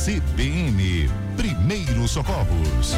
CBN, Primeiros Socorros.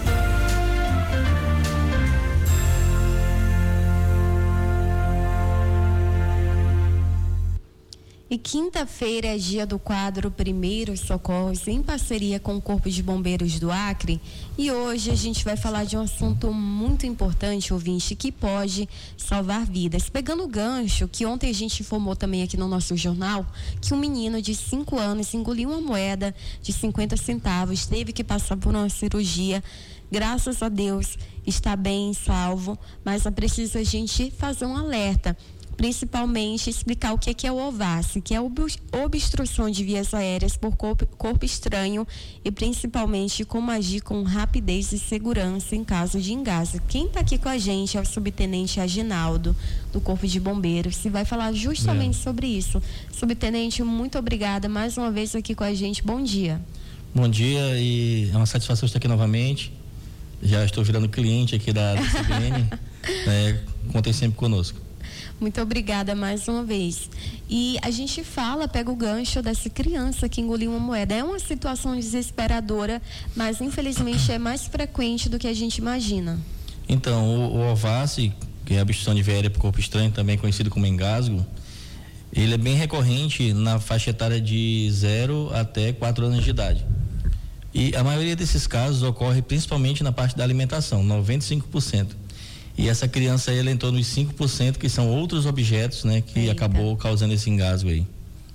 E quinta-feira é dia do quadro Primeiros Socorros, em parceria com o Corpo de Bombeiros do Acre. E hoje a gente vai falar de um assunto muito importante, ouvinte, que pode salvar vidas. Pegando o gancho, que ontem a gente informou também aqui no nosso jornal, que um menino de 5 anos engoliu uma moeda de 50 centavos, teve que passar por uma cirurgia. Graças a Deus está bem, salvo, mas é preciso a gente fazer um alerta. Principalmente explicar o que é o OVAS, que é obstrução de vias aéreas por corpo estranho, e principalmente como agir com rapidez e segurança em caso de engasgo. Quem está aqui com a gente é o subtenente Aginaldo, do Corpo de Bombeiros, que vai falar justamente sobre isso. Subtenente, muito obrigada mais uma vez aqui com a gente. Bom dia. Bom dia, e é uma satisfação estar aqui novamente. Já estou virando cliente aqui da CBN. Contem sempre conosco. Muito obrigada mais uma vez. E a gente pega o gancho dessa criança que engoliu uma moeda. É uma situação desesperadora, mas infelizmente é mais frequente do que a gente imagina. Então, o OVAS, que é a obstrução de via aérea por corpo estranho, também conhecido como engasgo, ele é bem recorrente na faixa etária de 0 até 4 anos de idade. E a maioria desses casos ocorre principalmente na parte da alimentação, 95%. E essa criança aí, ela entrou nos 5%, que são outros objetos, né, que acabou causando esse engasgo aí.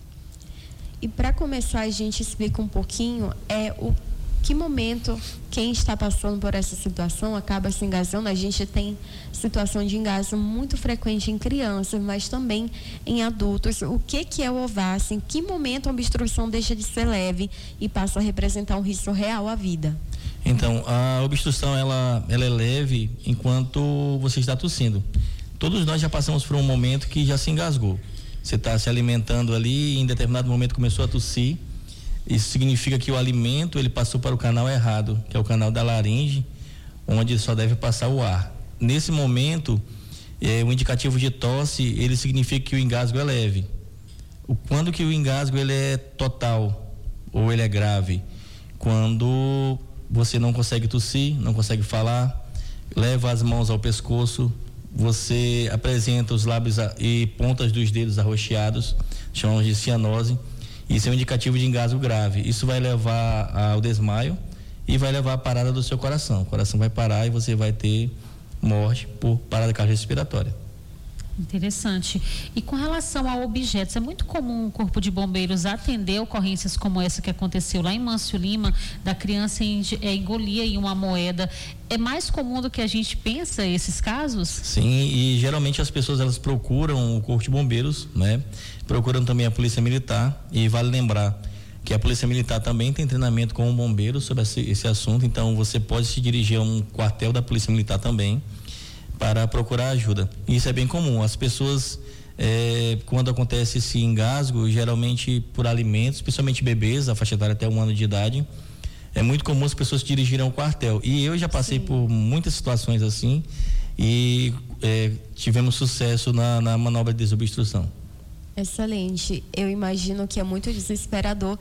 E para começar, a gente explica um pouquinho que momento quem está passando por essa situação acaba se engasgando. A gente tem situação de engasgo muito frequente em crianças, mas também em adultos. O que é o OVAS? Em que momento a obstrução deixa de ser leve e passa a representar um risco real à vida? Então, a obstrução, ela é leve enquanto você está tossindo. Todos nós já passamos por um momento que já se engasgou. Você está se alimentando ali e em determinado momento começou a tossir. Isso significa que o alimento, ele passou para o canal errado, que é o canal da laringe, onde só deve passar o ar. Nesse momento, o indicativo de tosse, ele significa que o engasgo é leve. Quando que o engasgo ele é total ou ele é grave? Quando você não consegue tossir, não consegue falar, leva as mãos ao pescoço, você apresenta os lábios e pontas dos dedos arroxeados, chamamos de cianose. Isso é um indicativo de engasgo grave. Isso vai levar ao desmaio e vai levar à parada do seu coração. O coração vai parar e você vai ter morte por parada cardiorrespiratória. Interessante. E com relação a objetos, é muito comum o Corpo de Bombeiros atender ocorrências como essa que aconteceu lá em Mâncio Lima, da criança engolir aí uma moeda. É mais comum do que a gente pensa esses casos? Sim, e geralmente as pessoas elas procuram o Corpo de Bombeiros, né? Procuram também a Polícia Militar, e vale lembrar que a Polícia Militar também tem treinamento com o bombeiro sobre esse assunto, então você pode se dirigir a um quartel da Polícia Militar também para procurar ajuda. Isso é bem comum. As pessoas, quando acontece esse engasgo, geralmente por alimentos, especialmente bebês, a faixa etária até 1 ano de idade, é muito comum as pessoas se dirigirem ao quartel. E eu já passei por muitas situações assim e tivemos sucesso na manobra de desobstrução. Excelente. Eu imagino que é muito desesperador.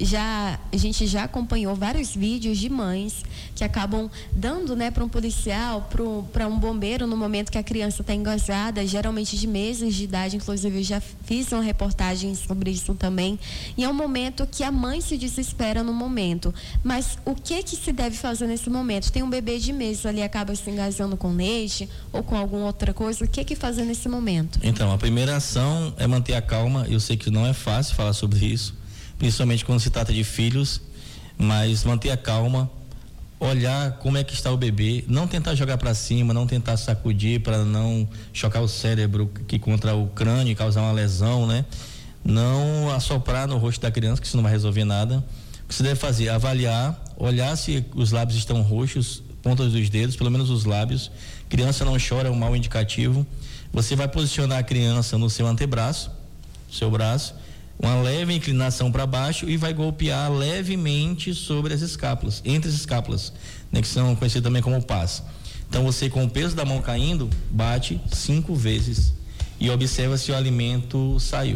A gente já acompanhou vários vídeos de mães que acabam dando, né, para um policial, para um bombeiro, no momento que a criança está engasgada, geralmente de meses de idade. Inclusive, eu já fiz uma reportagem sobre isso também. E é um momento que a mãe se desespera no momento. Mas o que se deve fazer nesse momento? Tem um bebê de meses ali, acaba se engasgando com leite ou com alguma outra coisa. O que fazer nesse momento? Então, a primeira ação é manter a calma. Eu sei que não é fácil falar sobre isso, principalmente quando se trata de filhos, mas manter a calma, olhar como é que está o bebê, não tentar jogar para cima, não tentar sacudir para não chocar o cérebro que contra o crânio e causar uma lesão, né? Não assoprar no rosto da criança, que isso não vai resolver nada. O que você deve fazer? Avaliar, olhar se os lábios estão roxos, pontas dos dedos, pelo menos os lábios. Criança não chora, é um mau indicativo. Você vai posicionar a criança no seu antebraço, seu braço, uma leve inclinação para baixo, e vai golpear levemente sobre as escápulas, entre as escápulas, né, que são conhecidas também como pás. Então você, com o peso da mão caindo, bate 5 vezes e observa se o alimento saiu.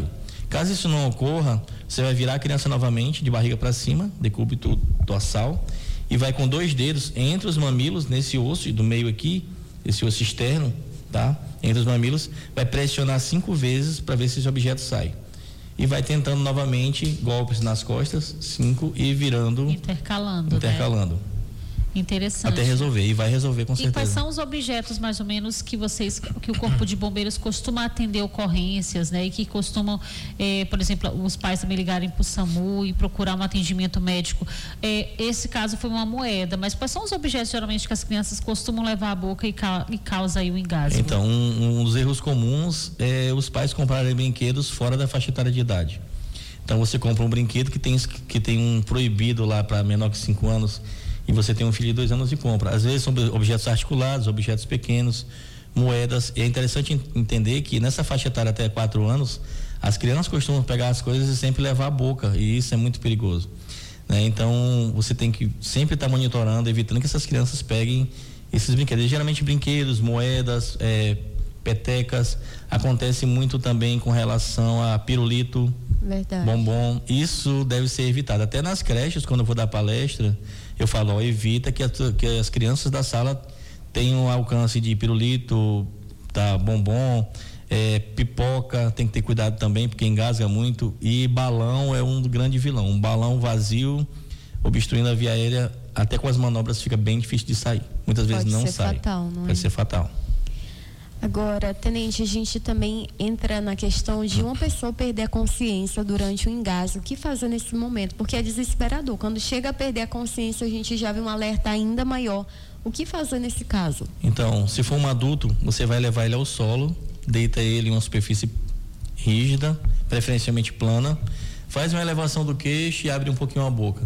Caso isso não ocorra, você vai virar a criança novamente de barriga para cima, decúbito dorsal, e vai com 2 dedos entre os mamilos, nesse osso do meio aqui, esse osso externo, tá? Entre os mamilos, vai pressionar 5 vezes para ver se esse objeto sai. E vai tentando novamente golpes nas costas, 5 e virando. Intercalando. Né? Interessante. Até resolver, e vai resolver com certeza. E quais são os objetos mais ou menos que o Corpo de Bombeiros costuma atender ocorrências, né? E que costumam, por exemplo, os pais também ligarem para o SAMU e procurar um atendimento médico. Esse caso foi uma moeda, mas quais são os objetos geralmente que as crianças costumam levar à boca e causa aí o engasgo? Então, um dos erros comuns é os pais comprarem brinquedos fora da faixa etária de idade. Então, você compra um brinquedo que tem um proibido lá para menor que 5 anos, e você tem um filho de 2 anos e compra. Às vezes são objetos articulados, objetos pequenos, moedas. E é interessante entender que nessa faixa etária até 4 anos, as crianças costumam pegar as coisas e sempre levar à boca, e isso é muito perigoso, né? Então, você tem que sempre estar monitorando, evitando que essas crianças peguem esses brinquedos. E, geralmente brinquedos, moedas, petecas. Acontece muito também com relação a pirulito, verdade, bombom. Isso deve ser evitado. Até nas creches, quando eu vou dar palestra, eu falo, evita que as crianças da sala tenham alcance de pirulito, tá, bombom, pipoca, tem que ter cuidado também, porque engasga muito. E balão é um grande vilão. Um balão vazio, obstruindo a via aérea, até com as manobras fica bem difícil de sair. Muitas vezes não sai. Pode ser fatal. Agora, tenente, a gente também entra na questão de uma pessoa perder a consciência durante o engasgo. O que fazer nesse momento? Porque é desesperador. Quando chega a perder a consciência, a gente já vê um alerta ainda maior. O que fazer nesse caso? Então, se for um adulto, você vai levar ele ao solo, deita ele em uma superfície rígida, preferencialmente plana, faz uma elevação do queixo e abre um pouquinho a boca.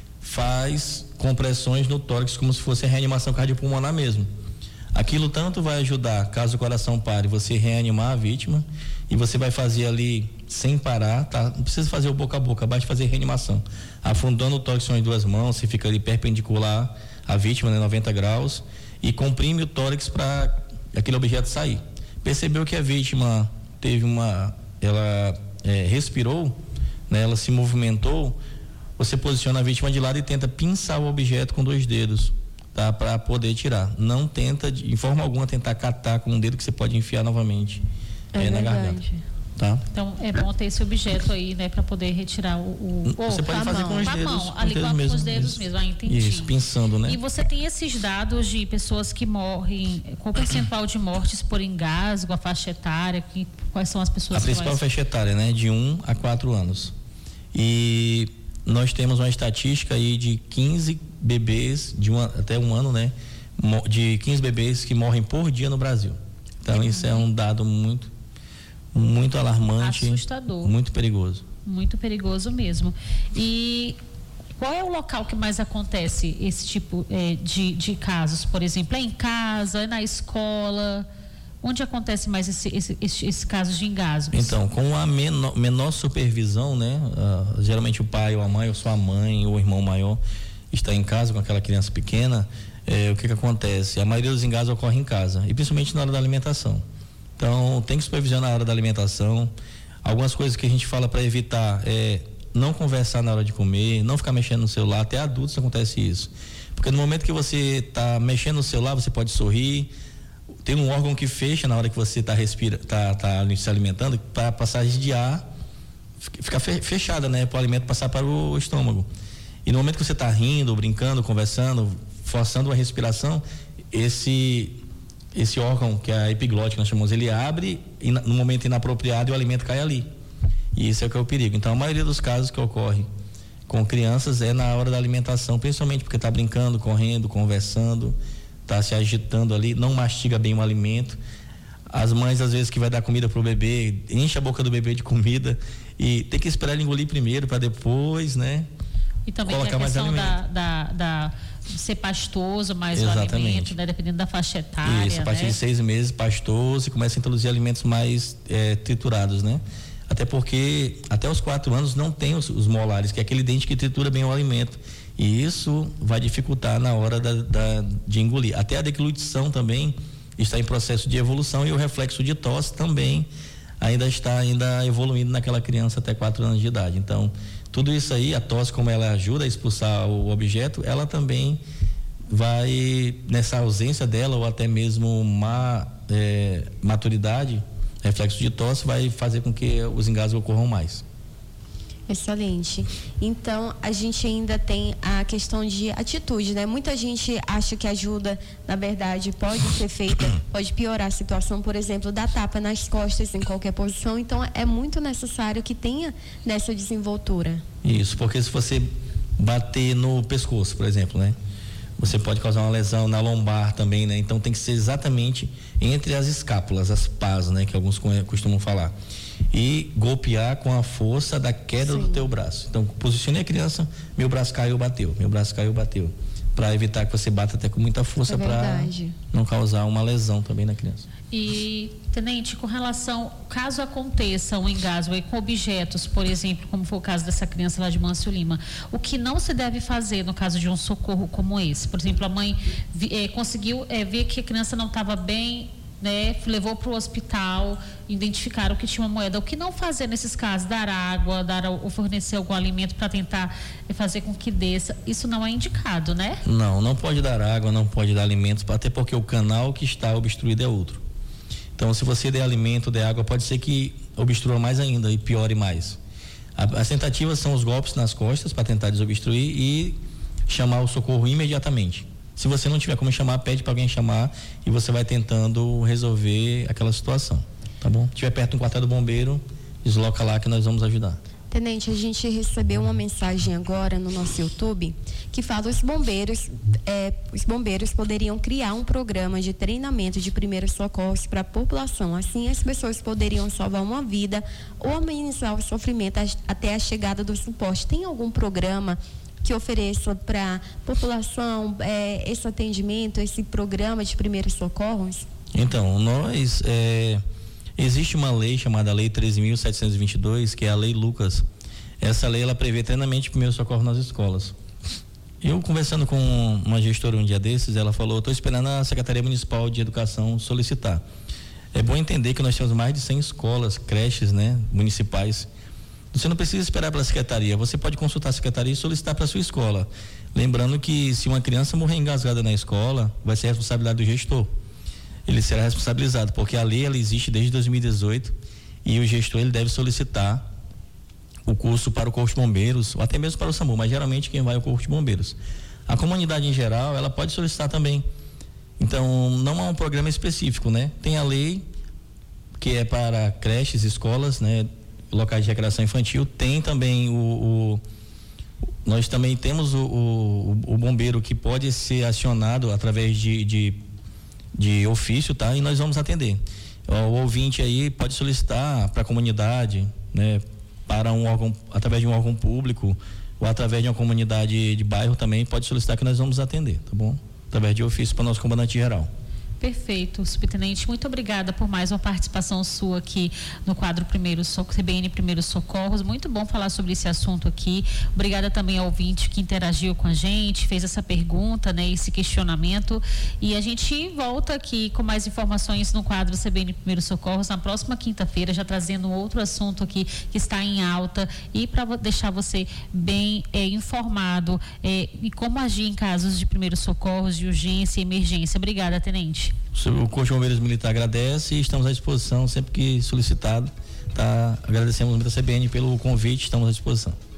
Faz compressões no tórax como se fosse a reanimação cardiopulmonar mesmo. Aquilo tanto vai ajudar, caso o coração pare, você reanimar a vítima, e você vai fazer ali sem parar, tá? Não precisa fazer o boca a boca, basta fazer reanimação. Afundando o tórax com as 2 mãos, você fica ali perpendicular à vítima, né, 90 graus, e comprime o tórax para aquele objeto sair. Percebeu que a vítima ela respirou, né? Ela se movimentou, você posiciona a vítima de lado e tenta pinçar o objeto com 2 dedos. Tá, para poder tirar. Não tenta, de forma alguma, tentar catar com um dedo que você pode enfiar novamente na garganta. Tá? Então, é bom ter esse objeto aí, né, para poder retirar você pode fazer com os dedos. Com os dedos mesmo. Entendi. Isso, pinçando, né? E você tem esses dados de pessoas que morrem, qual o percentual de mortes por engasgo, a faixa etária, quais são as pessoas? A principal faixa etária, né, de 1 a 4 anos. E nós temos uma estatística aí de 15 bebês até 1 ano, né? De 15 bebês que morrem por dia no Brasil. Então, isso é um dado muito, muito alarmante. Assustador. Muito perigoso. Muito perigoso mesmo. E qual é o local que mais acontece esse tipo de casos? Por exemplo, é em casa, é na escola? Onde acontece mais esse caso de engasgos? Então, com a menor supervisão, né? Geralmente o pai ou a mãe, ou só a mãe ou o irmão maior está em casa com aquela criança pequena, o que acontece? A maioria dos engasgos ocorre em casa, e principalmente na hora da alimentação. Então, tem que supervisionar na hora da alimentação. Algumas coisas que a gente fala para evitar não conversar na hora de comer, não ficar mexendo no celular. Até adultos acontece isso. Porque no momento que você está mexendo no celular, você pode sorrir. Tem um órgão que fecha na hora que você está se alimentando, para a passagem de ar ficar fechada, né? Para o alimento passar para o estômago. E no momento que você está rindo, brincando, conversando, forçando uma respiração, esse órgão, que é a epiglote que nós chamamos, ele abre no momento inapropriado e o alimento cai ali. E isso é o que é o perigo. Então, a maioria dos casos que ocorre com crianças é na hora da alimentação, principalmente porque está brincando, correndo, conversando, está se agitando ali, não mastiga bem o alimento. As mães, às vezes, que vai dar comida pro bebê, enche a boca do bebê de comida e tem que esperar ele engolir primeiro para depois, né? E também tem a questão da ser pastoso mais o alimento, né? Dependendo da faixa etária. Isso, a partir de 6 meses pastoso, e começa a introduzir alimentos mais triturados, né? Até porque até os 4 anos não tem os molares, que é aquele dente que tritura bem o alimento. E isso vai dificultar na hora de engolir. Até a deglutição também está em processo de evolução, e o reflexo de tosse também ainda está evoluindo naquela criança até 4 anos de idade. Então, tudo isso aí, a tosse, como ela ajuda a expulsar o objeto, ela também vai, nessa ausência dela, ou até mesmo maturidade, reflexo de tosse, vai fazer com que os engasgos ocorram mais. Excelente. Então, a gente ainda tem a questão de atitude, né? Muita gente acha que ajuda, na verdade, pode ser feita, pode piorar a situação, por exemplo, dar tapa nas costas em qualquer posição. Então, é muito necessário que tenha nessa desenvoltura. Isso, porque se você bater no pescoço, por exemplo, né? Você pode causar uma lesão na lombar também, né? Então, tem que ser exatamente entre as escápulas, as pás, né? Que alguns costumam falar. E golpear com a força da queda do teu braço. Então, posicionei a criança, meu braço caiu, bateu. Meu braço caiu, bateu. Para evitar que você bata até com muita força, para não causar uma lesão também na criança. E, tenente, com relação, caso aconteça um engasgo aí com objetos, por exemplo, como foi o caso dessa criança lá de Mâncio Lima, o que não se deve fazer no caso de um socorro como esse? Por exemplo, a mãe conseguiu ver que a criança não estava bem, né, levou para o hospital, identificaram que tinha uma moeda. O que não fazer nesses casos? Dar água, ou fornecer algum alimento para tentar fazer com que desça. Isso não é indicado, né? Não pode dar água, não pode dar alimentos, até porque o canal que está obstruído é outro. Então, se você der alimento, der água, pode ser que obstrua mais ainda e piore mais. As tentativas são os golpes nas costas para tentar desobstruir e chamar o socorro imediatamente. Se você não tiver como chamar, pede para alguém chamar e você vai tentando resolver aquela situação, tá bom? Se estiver perto do quartel do bombeiro, desloca lá que nós vamos ajudar. Tenente, a gente recebeu uma mensagem agora no nosso YouTube que fala os bombeiros poderiam criar um programa de treinamento de primeiros socorros para a população. Assim, as pessoas poderiam salvar uma vida ou amenizar o sofrimento até a chegada do suporte. Tem algum programa que ofereça para a população esse atendimento, esse programa de primeiros socorros? Então, existe uma lei chamada Lei 13.722, que é a Lei Lucas. Essa lei, ela prevê treinamento de primeiros socorros nas escolas. Eu, conversando com uma gestora um dia desses, ela falou, estou esperando a Secretaria Municipal de Educação solicitar. É bom entender que nós temos mais de 100 escolas, creches, né, municipais. Você não precisa esperar pela secretaria, você pode consultar a secretaria e solicitar para a sua escola. Lembrando que se uma criança morrer engasgada na escola, vai ser a responsabilidade do gestor. Ele será responsabilizado, porque a lei ela existe desde 2018 e o gestor ele deve solicitar o curso para o Corpo de Bombeiros ou até mesmo para o SAMU, mas geralmente quem vai é o Corpo de Bombeiros. A comunidade em geral, ela pode solicitar também. Então, não há um programa específico, né? Tem a lei que é para creches, escolas, né? Locais de recreação infantil, tem também nós também temos o bombeiro que pode ser acionado através de ofício, tá? E nós vamos atender. O ouvinte aí pode solicitar para a comunidade, né? Para um órgão, através de um órgão público ou através de uma comunidade de bairro também pode solicitar que nós vamos atender, tá bom? Através de ofício para o nosso comandante geral. Perfeito, subtenente, muito obrigada por mais uma participação sua aqui no quadro CBN Primeiros Socorros. Muito bom falar sobre esse assunto aqui. Obrigada também ao ouvinte que interagiu com a gente, fez essa pergunta, né, esse questionamento. E a gente volta aqui com mais informações no quadro CBN Primeiros Socorros na próxima quinta-feira, já trazendo outro assunto aqui que está em alta e para deixar você bem informado e como agir em casos de primeiros socorros, de urgência e emergência. Obrigada, tenente. O Corpo de Bombeiros Militar agradece e estamos à disposição sempre que solicitado, tá? Agradecemos muito a CBN pelo convite, estamos à disposição.